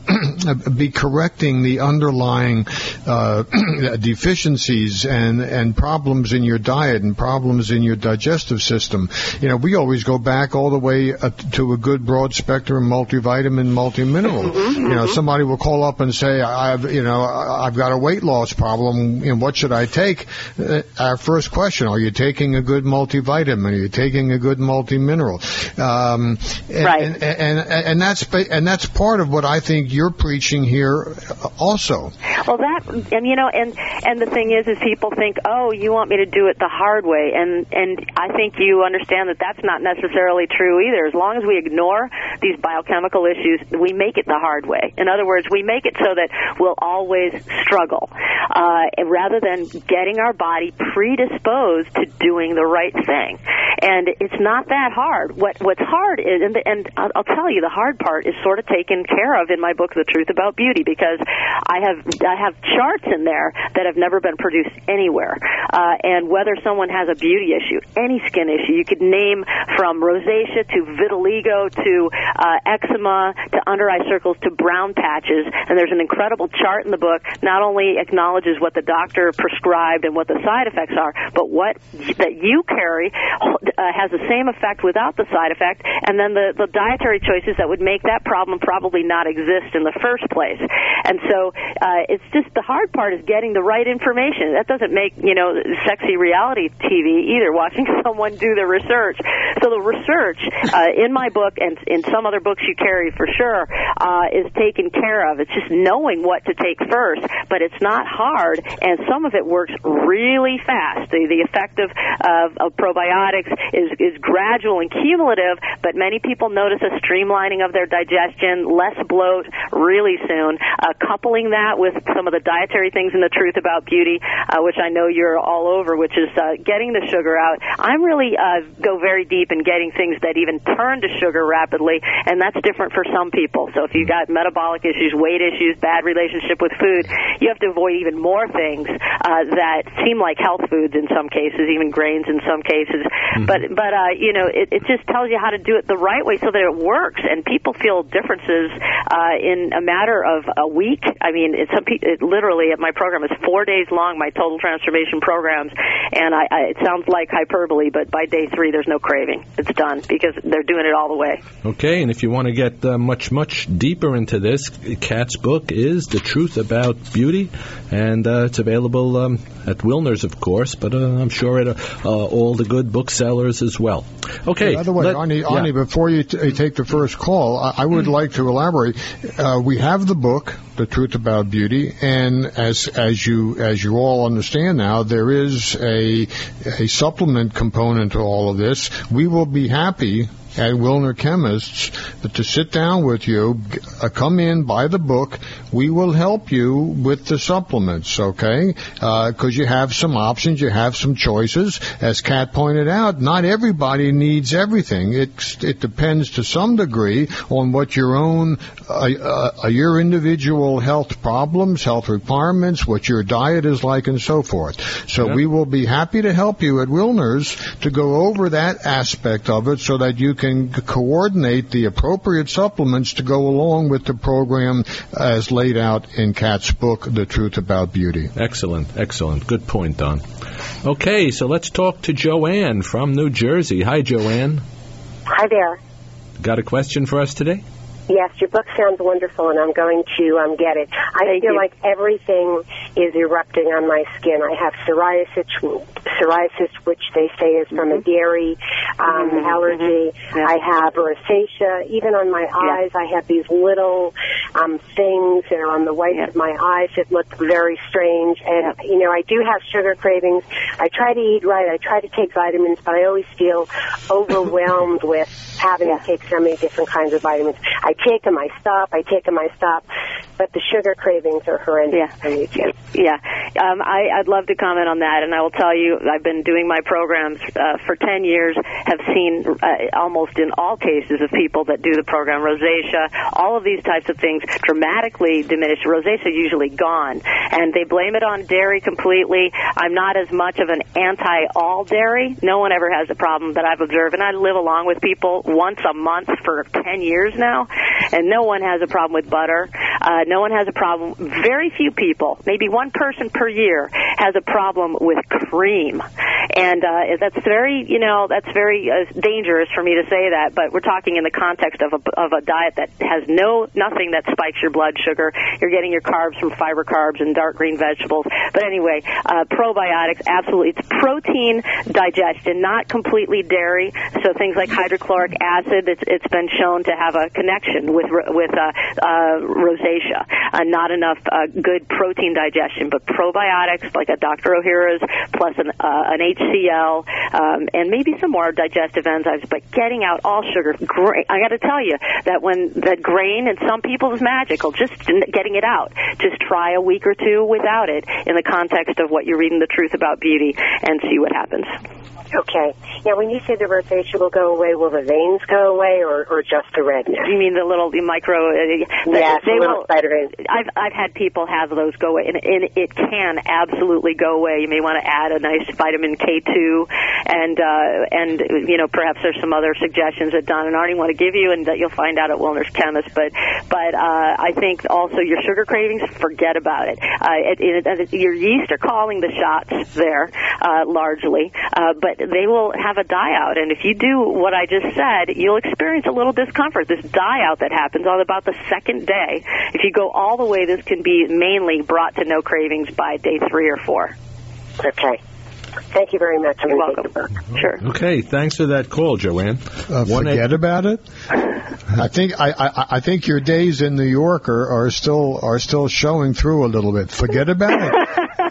be correcting the underlying uh, deficiencies and and problems in your diet and problems in your digestive system. You know, we always go back all the way uh, to a good broad spectrum multivitamin, multimineral. Mm-hmm. You know, somebody will call up and say, I've you know. I've got a weight loss problem, and what should I take? Uh, our first question, are you taking a good multivitamin? Are you taking a good multimineral? Um, and, right. And, and, and, and, that's, and that's part of what I think you're preaching here also. Well, that, and you know, and, and the thing is, is people think, oh, you want me to do it the hard way, and, and I think you understand that that's not necessarily true either. As long as we ignore these biochemical issues, we make it the hard way. In other words, we make it so that we'll always struggle, uh, rather than getting our body predisposed to doing the right thing. And it's not that hard. What What's hard is, and, the, and I'll, I'll tell you, the hard part is sort of taken care of in my book, The Truth About Beauty, because I have I have charts in there that have never been produced anywhere. Uh, and whether someone has a beauty issue, any skin issue, you could name from rosacea to vitiligo to uh, eczema to under eye circles to brown patches, and there's an incredible chart in the book, not only acknowledges what the doctor prescribed and what the side effects are, but what that you carry uh, has the same effect without the side effect, and then the, the dietary choices that would make that problem probably not exist in the first place. And so uh, it's just the hard part is getting the right information. That doesn't make, you know, sexy reality T V either, watching someone do the research. So the research uh, in my book and in some other books you carry for sure uh, is taken care of. It's just knowing what to take first, but it's not hard, and some of it works really fast. The, the effect of, of, of probiotics is, is gradual and cumulative, but many people notice a streamlining of their digestion, less bloat really soon. Uh, coupling that with some of the dietary things in The Truth About Beauty, uh, which I know you're all over, which is uh, getting the sugar out. I'm really uh, go very deep in getting things that even turn to sugar rapidly, and that's different for some people. So if you've got metabolic issues, weight issues, bad relationship with food, you have to avoid even more things uh, that seem like health foods in some cases, even grains in some cases. Mm-hmm. But, but uh, you know, it, it just tells you how to do it the right way so that it works, and people feel differences uh, in a matter of a week. I mean, it's some pe- it literally, my program is four days long, my Total Transformation programs, and I, I, it sounds like hyperbole, but by day three, there's no craving. It's done because they're doing it all the way. Okay, and if you want to get uh, much, much deeper into this, Kat's book is The Truth About Beauty, and uh, it's available um, at Wilner's, of course, but uh, I'm sure at uh, all the good booksellers as well. Okay. By the way, let, Ani, yeah. Ani, before you t- take the first call, I, I would like to elaborate. Uh, we have the book, The Truth About Beauty, and as as you as you all understand now, there is a a supplement component to all of this. We will be happy at Wilner Chemists to sit down with you, uh, come in, buy the book. We will help you with the supplements, okay? Because uh, you have some options, you have some choices. As Kat pointed out, not everybody needs everything. It it depends to some degree on what your own, uh, uh, your individual health problems, health requirements, what your diet is like, and so forth. So yeah. we will be happy to help you at Wilner's to go over that aspect of it so that you can coordinate the appropriate supplements to go along with the program as laid out in Kat's book, The Truth About Beauty. Excellent, excellent. Good point, Don. Okay, so let's talk to Joanne from New Jersey. Hi, Joanne. Hi there. Got a question for us today? Yes, your book sounds wonderful, and I'm going to um, get it. I Thank feel you. like everything is erupting on my skin. I have psoriasis, psoriasis, which they say is from a dairy um, Mhm, allergy. mhm. Yeah. I have rosacea. Even on my Yeah. eyes, I have these little um, things that are on the whites Yeah. of my eyes that look very strange. And, you know, I do have sugar cravings. I try to eat right. I try to take vitamins, but I always feel overwhelmed with having Yeah. to take so many different kinds of vitamins. I take them, I stop, I take them, I stop. But the sugar cravings are horrendous Yeah. for me, too. Yeah, um, I, I'd love to comment on that, and I will tell you, I've been doing my programs uh, for ten years, have seen uh, almost in all cases of people that do the program, rosacea, all of these types of things dramatically diminished. Rosacea usually gone, and they blame it on dairy completely. I'm not as much of an anti-all dairy. No one ever has a problem that I've observed, and I live along with people once a month for ten years now, and no one has a problem with butter. Uh, no one has a problem. Very few people, maybe one person per year, has a problem with cream. And uh, that's very, you know, that's very uh, dangerous for me to say that, but we're talking in the context of a, of a diet that has no nothing that spikes your blood sugar. You're getting your carbs from fiber carbs and dark green vegetables. But anyway, uh, probiotics, absolutely. It's protein digestion, not completely dairy. So things like hydrochloric acid, it's, it's been shown to have a connection with with uh, uh, rosacea. Uh, not enough uh, good protein digestion, but probiotics like a Doctor O'Hara's plus an, uh, an H C L um, and maybe some more digestive enzymes. But getting out all sugar, gra- I got to tell you that when that grain in some people is magical. Just getting it out. Just try a week or two without it in the context of what you're reading, The Truth About Beauty, and see what happens. Okay. Now, when you say the rosacea will go away, will the veins go away, or, or just the redness? You mean the little the micro? Uh, yes, they the little will, spider veins. I've I've had people have those go away, and, and it can absolutely go away. You may want to add a nice vitamin K two, and uh, and you know perhaps there's some other suggestions that Don and Arnie want to give you, and that you'll find out at Wellness Chemist. But but uh, I think also your sugar cravings, forget about it. Uh, it, it, your yeast are calling the shots there uh, largely, uh, but they will have a die out, and if you do what I just said, you'll experience a little discomfort. This die out that happens on about the second day. If you go all the way, this can be mainly brought to no cravings by day three or four. Okay. Thank you very much. I'm You're going to welcome. take the book. Sure. Okay, thanks for that call, Joanne. Uh, forget about it. I think I, I I think your days in New York are, are still are still showing through a little bit. Forget about it.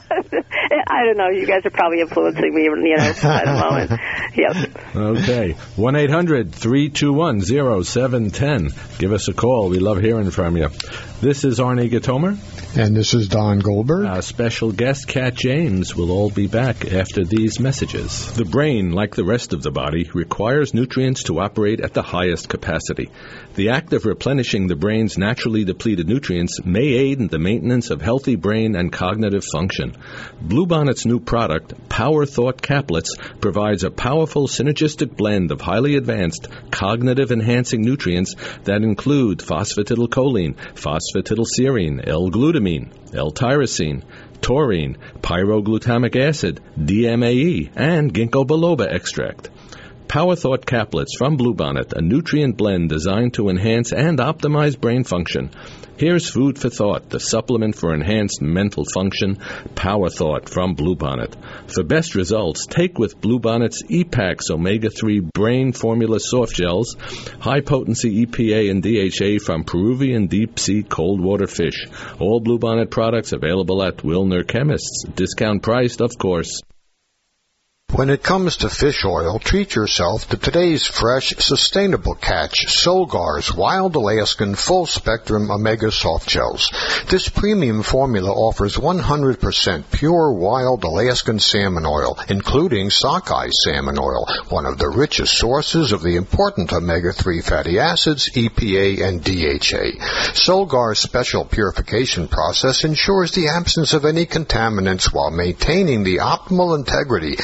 I don't know. You guys are probably influencing me, you know, at the moment. Yep. Okay. one eight hundred three two one oh seven one zero. Give us a call. We love hearing from you. This is Arnie Gatomer. And this is Don Goldberg. Our special guest, Kat James, will all be back after these messages. The brain, like the rest of the body, requires nutrients to operate at the highest capacity. The act of replenishing the brain's naturally depleted nutrients may aid in the maintenance of healthy brain and cognitive function. Bluebonnet's new product, Power Thought Caplets, provides a powerful synergistic blend of highly advanced cognitive-enhancing nutrients that include phosphatidylcholine, phosphatidylserine, L-glutamine, L-tyrosine, taurine, pyroglutamic acid, D M A E, and ginkgo biloba extract. Power Thought Caplets from Bluebonnet, a nutrient blend designed to enhance and optimize brain function. Here's food for thought, the supplement for enhanced mental function, Power Thought from Bluebonnet. For best results, take with Bluebonnet's E-Pax omega three Brain Formula Soft Gels, high-potency E P A and D H A from Peruvian deep-sea cold water fish. All Bluebonnet products available at Wilner Chemists. Discount priced, of course. When it comes to fish oil, treat yourself to today's fresh, sustainable catch, Solgar's Wild Alaskan Full Spectrum Omega Soft Gels. This premium formula offers one hundred percent pure wild Alaskan salmon oil, including sockeye salmon oil, one of the richest sources of the important omega three fatty acids, E P A and D H A. Solgar's special purification process ensures the absence of any contaminants while maintaining the optimal integrity of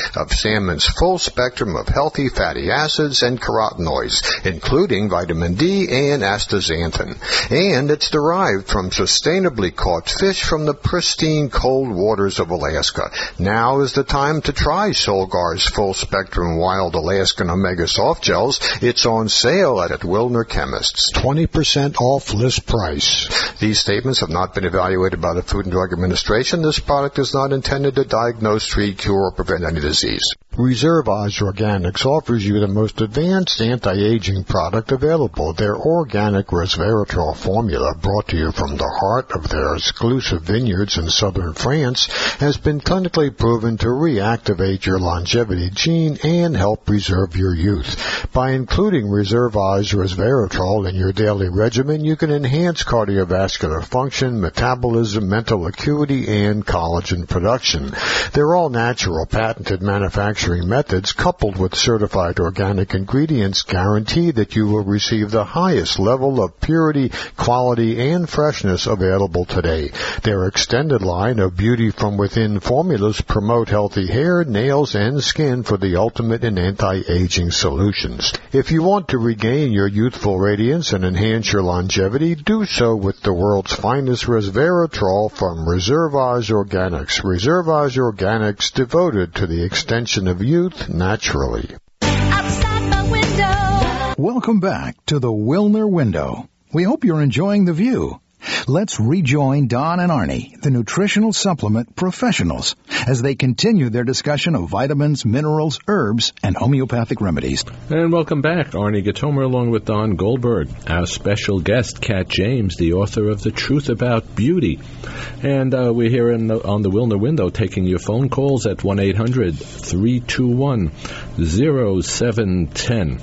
salmon's full spectrum of healthy fatty acids and carotenoids, including vitamin D and astaxanthin. And it's derived from sustainably caught fish from the pristine cold waters of Alaska. Now is the time to try Solgar's full spectrum wild Alaskan omega soft gels. It's on sale at Wilner Chemists. twenty percent off list price. These statements have not been evaluated by the Food and Drug Administration. This product is not intended to diagnose, treat, cure, or prevent any disease. Reserve Eyes Organics offers you the most advanced anti-aging product available. Their organic resveratrol formula, brought to you from the heart of their exclusive vineyards in southern France, has been clinically proven to reactivate your longevity gene and help preserve your youth. By including Reserve Eyes resveratrol in your daily regimen, you can enhance cardiovascular function, metabolism, mental acuity, and collagen production. They're all natural, patented manufacturing methods coupled with certified organic ingredients guarantee that you will receive the highest level of purity, quality, and freshness available today. Their extended line of beauty from within formulas promote healthy hair, nails, and skin for the ultimate in anti-aging solutions. If you want to regain your youthful radiance and enhance your longevity, do so with the world's finest resveratrol from Reserve Eyes Organics. Reserve Eyes Organics, devoted to the extension of youth naturally. Outside my window. Welcome back to the Wilner Window. We hope you're enjoying the view. Let's rejoin Don and Arnie, the nutritional supplement professionals, as they continue their discussion of vitamins, minerals, herbs, and homeopathic remedies. And welcome back. Arnie Gatomer along with Don Goldberg, our special guest, Kat James, the author of The Truth About Beauty. And uh, we're here in the, on the Wilner Window taking your phone calls at one eight hundred three two one oh seven one oh.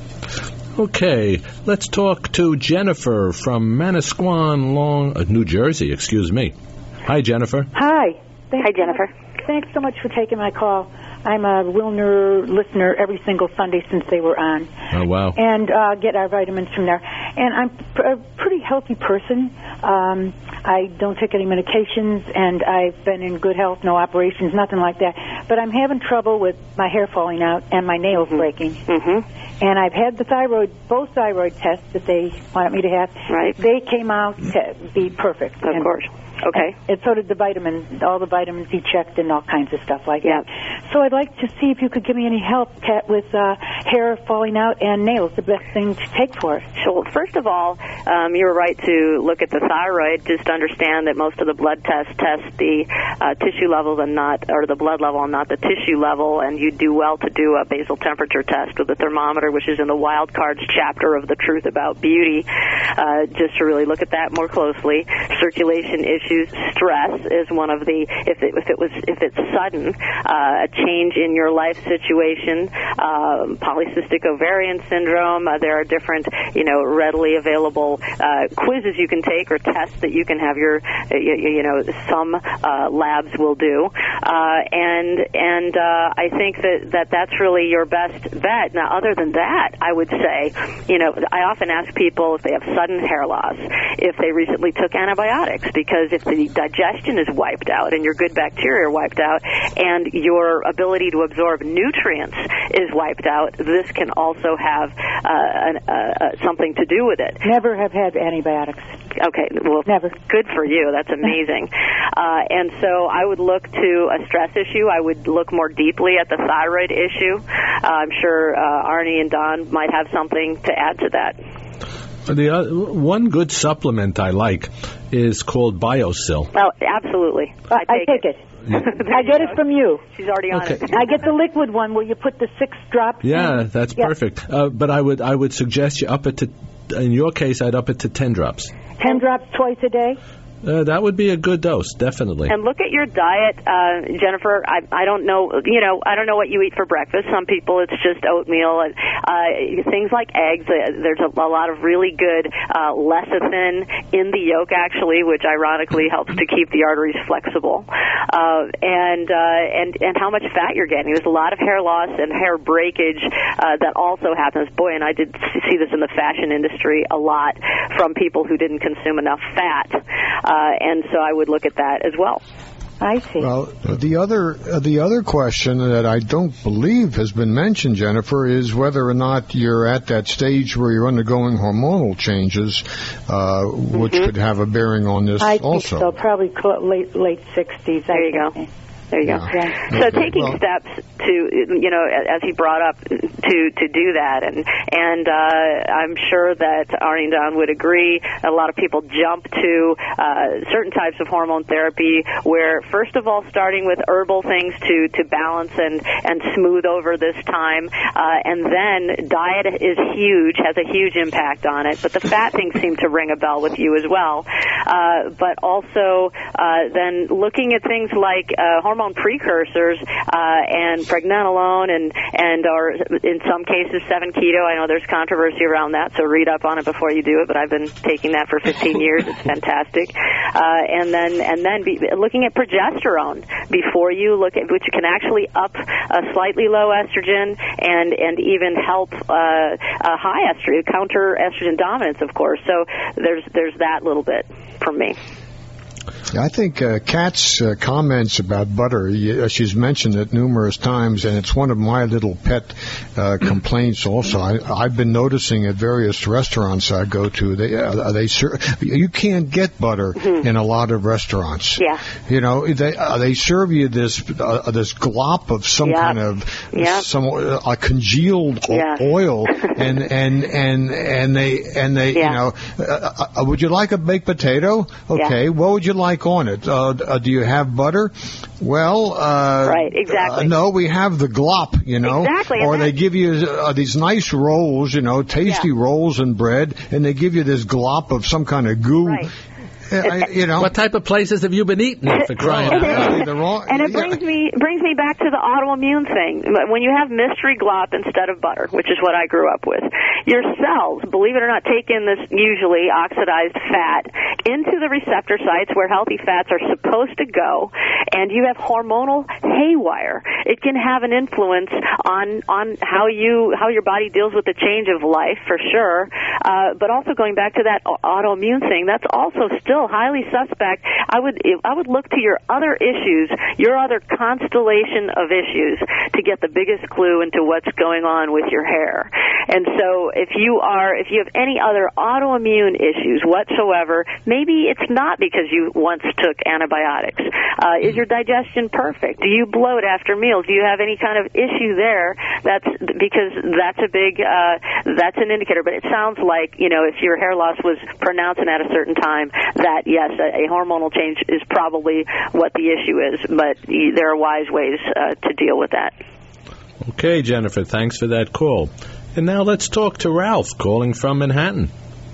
Okay, let's talk to Jennifer from Manasquan, Long, uh, New Jersey, excuse me. Hi, Jennifer. Hi. Thanks Hi, Jennifer. So much, thanks so much for taking my call. I'm a Wilner listener every single Sunday since they were on. Oh, wow. And uh, get our vitamins from there. And I'm pr- a pretty healthy person. Um, I don't take any medications, and I've been in good health, no operations, nothing like that. But I'm having trouble with my hair falling out and my nails mm-hmm. breaking. Mm-hmm. And I've had the thyroid, both thyroid tests that they wanted me to have. Right. They came out to be perfect. Of and, course. Okay. And, and so did the vitamins, all the vitamins he checked and all kinds of stuff like yeah. that. So I'd like to see if you could give me any help, Kat, with uh, hair falling out and nails, the best thing to take for it. Sure. First of all, um, you were right to look at the thyroid. Just understand that most of the blood tests test the uh, tissue levels and not, or the blood level and not the tissue level, and you do well to do a basal temperature test with a thermometer, which is in the Wild Cards chapter of The Truth About Beauty, uh, just to really look at that more closely. Circulation issues, stress is one of the, if it, if it was, if it's sudden, uh, a change in your life situation, uh, polycystic ovarian syndrome, uh, there are different, you know, readily available uh, quizzes you can take or tests that you can have your, uh, you, you know, some uh, labs will do, uh, and and uh, I think that, that that's really your best bet. Now, other than that, I would say, you know, I often ask people if they have sudden hair loss, if they recently took antibiotics, because if the digestion is wiped out and your good bacteria are wiped out and your ability to absorb nutrients is wiped out, this can also have uh, an, uh, uh, something to do with it. Never have had antibiotics. Okay, well, never. Good for you. That's amazing. uh, and so I would look to a stress issue. I would look more deeply at the thyroid issue. Uh, I'm sure uh, Arnie and Don might have something to add to that. The uh, one good supplement I like is called BioSil. Oh, absolutely. I, I take, it. it. I get it from you. She's already on okay. it. I get the liquid one where you put the six drops Yeah, in. that's yeah. perfect. Uh, but I would I would suggest you up it to, in your case, I'd up it to ten drops. Ten drops twice a day? Uh, that would be a good dose, definitely. And look at your diet, uh, Jennifer. I, I don't know, you know, I don't know what you eat for breakfast. Some people it's just oatmeal and uh, things like eggs. Uh, there's a, a lot of really good uh, lecithin in the yolk, actually, which ironically helps to keep the arteries flexible. Uh, and uh, and and how much fat you're getting. There's a lot of hair loss and hair breakage uh, that also happens. Boy, and I did see this in the fashion industry a lot from people who didn't consume enough fat. Uh, and so I would look at that as well. I see. Well, the other uh, the other question that I don't believe has been mentioned, Jennifer, is whether or not you're at that stage where you're undergoing hormonal changes, uh, which Mm-hmm. could have a bearing on this I think also. so. Probably cl- late late sixties. There you go. There you go. Yeah. So Okay, taking well- steps to, you know, as he brought up, to to do that, and and uh, I'm sure that Arnie and Don would agree. A lot of people jump to uh, certain types of hormone therapy, where first of all, starting with herbal things to to balance and and smooth over this time, uh, and then diet is huge, has a huge impact on it. But the fat things seem to ring a bell with you as well. Uh, but also uh, then looking at things like uh, hormone precursors uh, and pregnenolone and and or in some cases seven keto. I know there's controversy around that, so read up on it before you do it. But I've been taking that for fifteen years. It's fantastic. Uh, and then and then be, looking at progesterone before you look at, which can actually up a slightly low estrogen and and even help uh, a high estrogen, counter estrogen dominance, of course. So there's there's that little bit from me. I think uh, Kat's uh, comments about butter, uh, she's mentioned it numerous times, and it's one of my little pet uh, complaints also. I, I've been noticing at various restaurants I go to, they uh, they ser- you can't get butter mm-hmm. in a lot of restaurants. Yeah. You know, they uh, they serve you this uh, this glop of some yep. kind of yep. some uh, a congealed yeah. oil, and and and and they and they yeah. you know, uh, uh, would you like a baked potato? Okay, yeah. what would you like on it? Uh, uh, do you have butter? Well, uh, right, exactly. Uh, no, we have the glop, you know. Exactly. Or they give you uh, these nice rolls, you know, tasty yeah. rolls and bread, and they give you this glop of some kind of goo. Right. I, you know, what type of places have you been eating at for crying out loud? And it brings me brings me back to the autoimmune thing. When you have mystery glop instead of butter, which is what I grew up with, your cells, believe it or not, take in this usually oxidized fat into the receptor sites where healthy fats are supposed to go, and you have hormonal haywire. It can have an influence on on how you how your body deals with the change of life, for sure. Uh, but also going back to that autoimmune thing, that's also still highly suspect. I would I would look to your other issues, your other constellation of issues, to get the biggest clue into what's going on with your hair. And so if you are if you have any other autoimmune issues whatsoever, maybe it's not because you once took antibiotics. Uh, is your digestion perfect? Do you bloat after meals? Do you have any kind of issue there? That's because that's a big uh, that's an indicator. But it sounds like, you know, if your hair loss was pronounced and at a certain time, that That, yes, a, a hormonal change is probably what the issue is, but there are wise ways uh, to deal with that. Okay, Jennifer, thanks for that call. And now let's talk to Ralph, calling from Manhattan.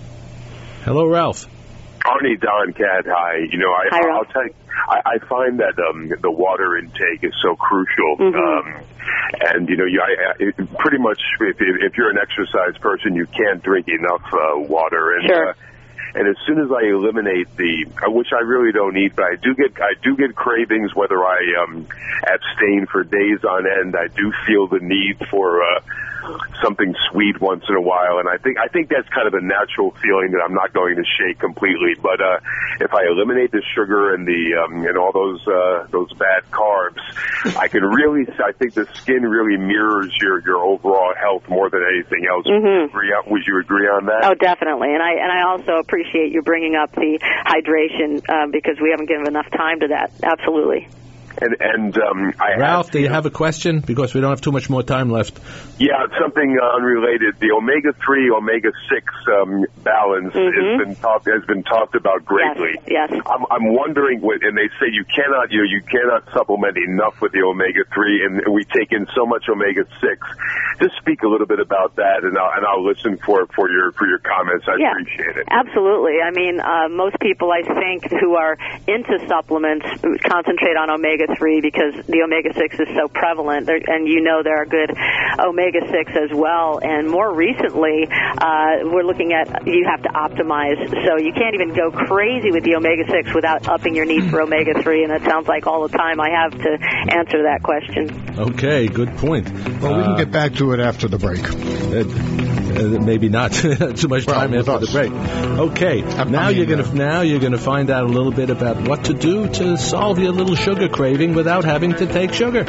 Hello, Ralph. Arnie, Don, Cat, hi. You know, I, hi, I'll tell you, I, I find that um, the water intake is so crucial. Mm-hmm. Um, and, you know, you, I, I, pretty much if, if you're an exercise person, you can't drink enough uh, water. And, sure. Uh, And as soon as I eliminate the, which I really don't eat, but I do get, I do get cravings whether I um, abstain for days on end. I do feel the need for uh, something sweet once in a while, and I think, I think that's kind of a natural feeling that I'm not going to shake completely. But uh, if I eliminate the sugar and the um, and all those uh, those bad carbs, I can really, I think the skin really mirrors your your overall health more than anything else. Mm-hmm. Would, you agree on, would you agree on that? Oh, definitely. And I and I also appreciate you bringing up the hydration uh, because we haven't given enough time to that. Absolutely. And and um, I Ralph, have, do you have a question? Because we don't have too much more time left. Yeah, it's something uh, unrelated. The omega three, omega six um, balance mm-hmm. has been talked has been talked about greatly. Yes. yes. I'm, I'm wondering, what, and they say you cannot you know, you cannot supplement enough with the omega three, and we take in so much omega six. Just speak a little bit about that, and I'll, and I'll listen for for your for your comments. I yeah, appreciate it. Absolutely. I mean, uh, most people, I think, who are into supplements concentrate on omega three because the omega six is so prevalent, there, and you know there are good omega six as well. And more recently, uh, we're looking at you have to optimize, so you can't even go crazy with the omega six without upping your need for omega three, and it sounds like all the time I have to answer that question. Okay, good point. Well, we uh, can get back to it after the break. Uh, uh, maybe not too much time well, after the break. Okay, I'm, now I mean, you're gonna uh, now you're gonna find out a little bit about what to do to solve your little sugar craving without having to take sugar.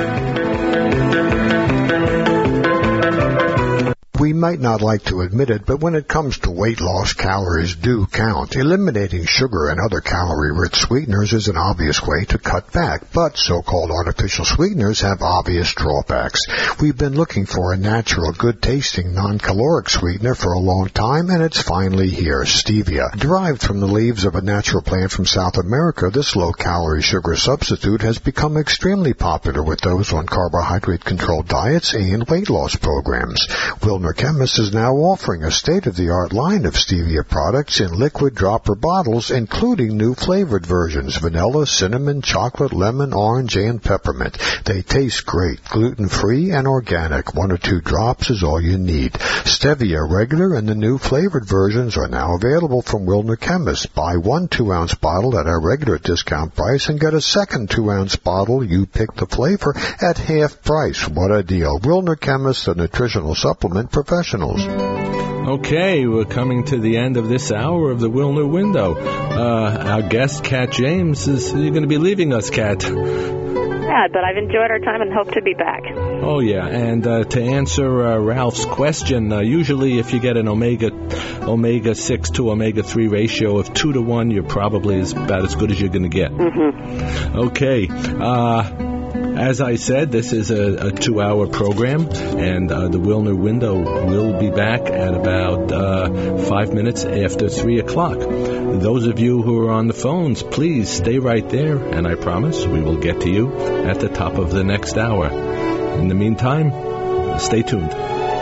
We might not like to admit it, but when it comes to weight loss, calories do count. Eliminating sugar and other calorie-rich sweeteners is an obvious way to cut back, but so-called artificial sweeteners have obvious drawbacks. We've been looking for a natural, good-tasting, non-caloric sweetener for a long time, and it's finally here, stevia. Derived from the leaves of a natural plant from South America, this low-calorie sugar substitute has become extremely popular with those on carbohydrate-controlled diets and weight loss programs. Wilner Chemist is now offering a state-of-the-art line of stevia products in liquid dropper bottles, including new flavored versions, vanilla, cinnamon, chocolate, lemon, orange, and peppermint. They taste great, gluten-free, and organic. One or two drops is all you need. Stevia regular and the new flavored versions are now available from Wilner Chemist. Buy one two-ounce bottle at our regular discount price and get a second two-ounce bottle, you pick the flavor, at half price. What a deal. Wilner Chemist, the nutritional supplement professionals. Okay, we're coming to the end of this hour of the Wilner Window. Uh, our guest, Kat James, is you're going to be leaving us, Kat. Yeah, but I've enjoyed our time and hope to be back. Oh, yeah, and uh, to answer uh, Ralph's question, uh, usually if you get an omega omega six to omega three ratio of two to one, you're probably as, about as good as you're going to get. Mm-hmm. Okay, uh... As I said, this is a, a two-hour program, and uh, the Wilner Window will be back at about uh, five minutes after three o'clock. Those of you who are on the phones, please stay right there, and I promise we will get to you at the top of the next hour. In the meantime, stay tuned.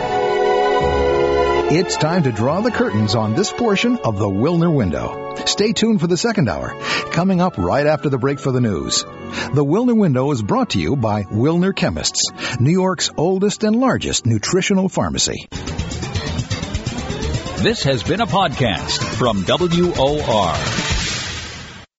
It's time to draw the curtains on this portion of the Wilner Window. Stay tuned for the second hour, coming up right after the break for the news. The Wilner Window is brought to you by Wilner Chemists, New York's oldest and largest nutritional pharmacy. This has been a podcast from W O R.